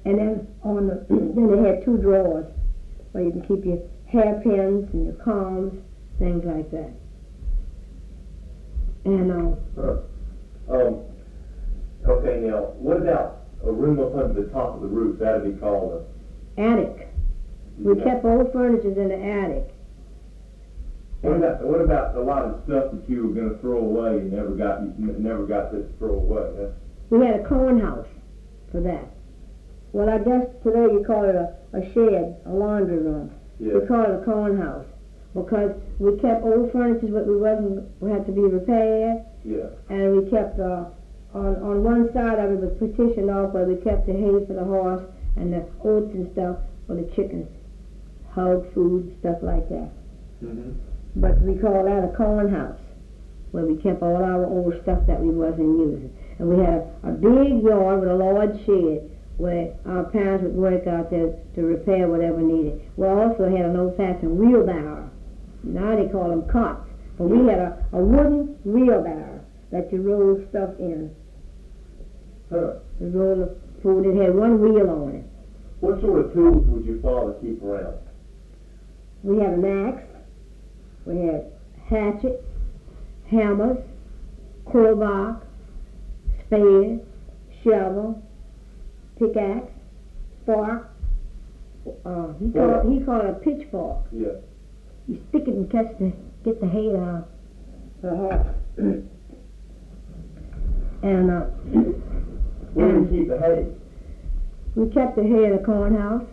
And then on the then they had 2 drawers where you can keep your hairpins and your combs, things like that. And okay, now what about a room up under the top of the roof? That'd be called attic. We kept old furniture in the attic. What about a lot of stuff that you were going to throw away and never got to throw away? We had a corn house for that. Well, I guess today you call it a shed, a laundry room. Yeah. We call it a corn house because we kept old furniture that we had to be repaired. Yeah. And we kept on one side of it was partitioned off where we kept the hay for the horse and the oats and stuff for the chickens, hog food, stuff like that. Mm-hmm. But we call that a corn house, where we kept all our old stuff that we wasn't using. And we had a big yard with a large shed where our parents would work out there to repair whatever needed. We also had an old-fashioned wheelbarrow. Now they call them carts. But we had a wooden wheelbarrow that you rolled stuff in. Huh. You rolled the food. It had one wheel on it. What sort of tools would your father keep around? We had an axe. We had hatchets, hammers, crowbar, spade, shovel, pickaxe, fork. He called it a pitchfork. Yeah. You stick it and get the hay out of the horse. And where did you keep the hay? We kept the hay in the corn house.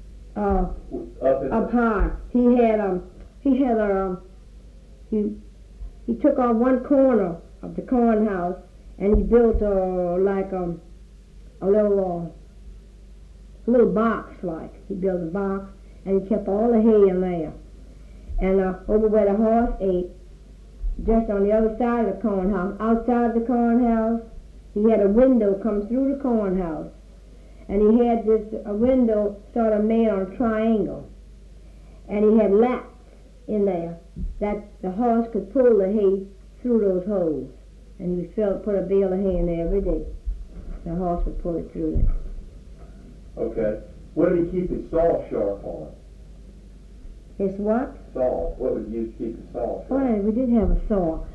Up high. He took off one corner of the corn house and he built a little box like. He built a box and he kept all the hay in there. And over where the horse ate, just on the other side of the corn house, outside the corn house, he had a window come through the corn house. And he had a window sort of made on a triangle. And he had laps in there that the horse could pull the hay through those holes. And he would put a bale of hay in there every day. The horse would pull it through there. Okay. What did he keep his saw sharp on? His what? Saw. What would you keep his saw sharp? Well, we did have a saw.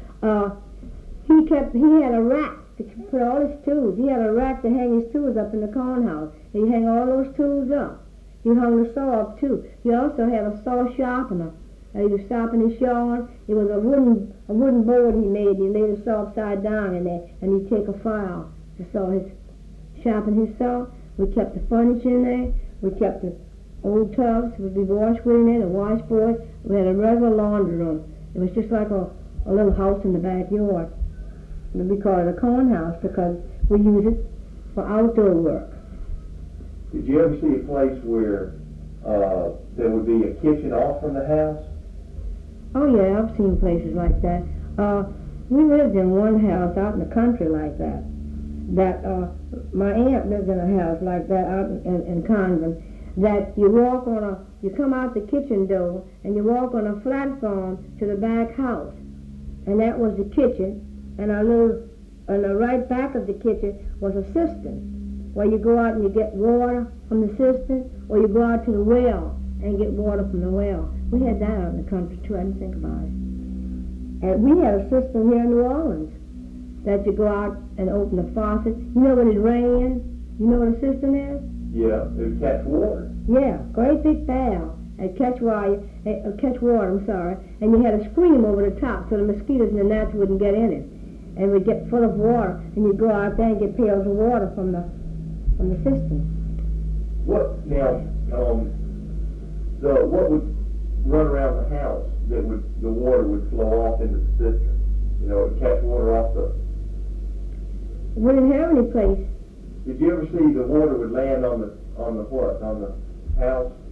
He had a rack to put all his tools. He had a rack to hang his tools up in the corn house. He'd hang all those tools up. He hung the saw up too. He also had a saw sharpener. He was sharpening his yard. It was a wooden board he made. He laid the saw upside down in there, and he'd take a file to sharpen his saw. We kept the furniture in there. We kept the old tubs would be washed with in there, the washboard. We had a regular laundry room. It was just like a little house in the backyard. We call it a corn house because we use it for outdoor work. Did you ever see a place where there would be a kitchen off from the house? Oh yeah, I've seen places like that. We lived in one house out in the country like that. My aunt lived in a house like that out in Convent. That you come out the kitchen door and you walk on a platform to the back house, and that was the kitchen. And on the right back of the kitchen was a cistern, where you go out and you get water from the cistern, or you go out to the well and get water from the well. We had that out in the country too. I didn't think about it. And we had a cistern here in New Orleans that you go out and open the faucet. You know when it rains, you know what a cistern is? Yeah, it would catch water. Yeah, great big valve. And catch water, and you had a screen over the top so the mosquitoes and the gnats wouldn't get in it. And we'd get full of water, and you'd go out there and get pails of water from the cistern. What now? What would run around the house that the water would flow off into the cistern? You know, it would catch water off the. We didn't have any place. Did you ever see the water would land on the house?